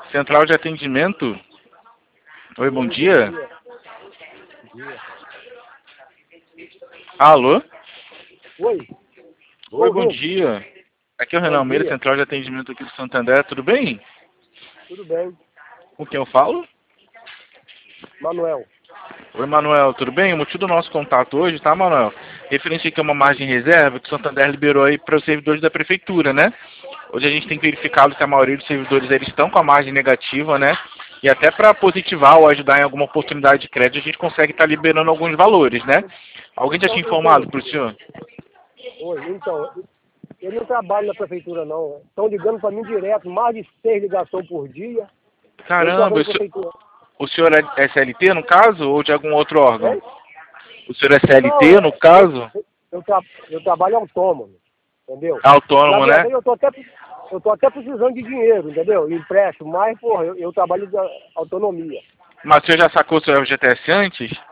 Central de atendimento? Oi, bom dia. Alô? Oi. Oi, bom dia. Aqui é o Renan Almeida, Central de Atendimento aqui do Santander. Tudo bem? Tudo bem. Com quem eu falo? Manuel. Oi, Manuel. Tudo bem? O motivo do nosso contato hoje, tá, Manuel? Referente aqui a uma margem de reserva que o Santander liberou aí para os servidores da Prefeitura, né? Hoje a gente tem verificado que a maioria dos servidores eles estão com a margem negativa, né? E até para positivar ou ajudar em alguma oportunidade de crédito, a gente consegue estar liberando alguns valores, né? Alguém já tinha informado para o senhor? Oi, então, eu não trabalho na prefeitura, não. Estão ligando para mim direto, mais de 6 ligações por dia. Caramba, o senhor é CLT, no caso, ou de algum outro órgão? É? O senhor é CLT, Não, no caso? Eu trabalho autônomo, entendeu? Autônomo, Na né? verdade, eu tô até precisando de dinheiro, entendeu? Empréstimo, mas, porra, eu trabalho de autonomia. Mas o senhor já sacou o seu FGTS antes?